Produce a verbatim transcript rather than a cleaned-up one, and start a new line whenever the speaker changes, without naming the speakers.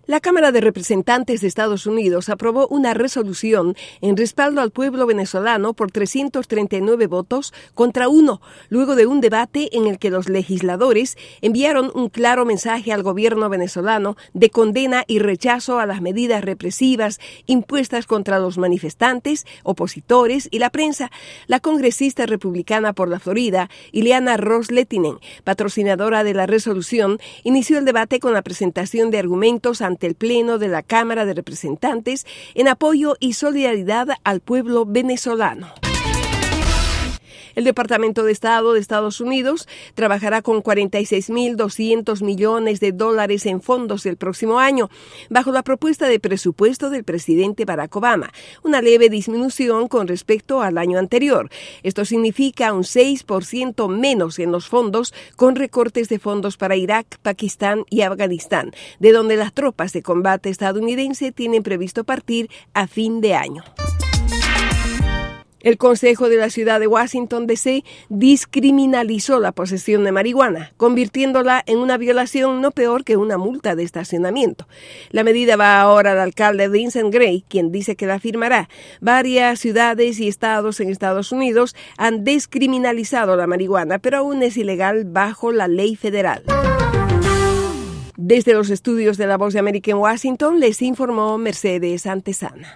La Cámara de Representantes de Estados Unidos aprobó una resolución en respaldo al pueblo venezolano por trescientos treinta y nueve votos contra uno, luego de un debate en el que los legisladores enviaron un claro mensaje al gobierno venezolano de condena y rechazo a las medidas represivas impuestas contra los manifestantes, opositores y la prensa. La congresista republicana por la Florida, Ileana Ros-Lehtinen, patrocinadora de la resolución, inició el debate con la presentación de argumentos ante el Pleno de la Cámara de Representantes en apoyo y solidaridad al pueblo venezolano. El Departamento de Estado de Estados Unidos trabajará con cuarenta y seis mil doscientos millones de dólares en fondos el próximo año, bajo la propuesta de presupuesto del presidente Barack Obama, una leve disminución con respecto al año anterior. Esto significa un seis por ciento menos en los fondos, con recortes de fondos para Irak, Pakistán y Afganistán, de donde las tropas de combate estadounidense tienen previsto partir a fin de año. El Consejo de la Ciudad de Washington, D C discriminalizó la posesión de marihuana, convirtiéndola en una violación no peor que una multa de estacionamiento. La medida va ahora al alcalde Vincent Gray, quien dice que la firmará. Varias ciudades y estados en Estados Unidos han descriminalizado la marihuana, pero aún es ilegal bajo la ley federal. Desde los estudios de La Voz de América en Washington, les informó Mercedes Antesana.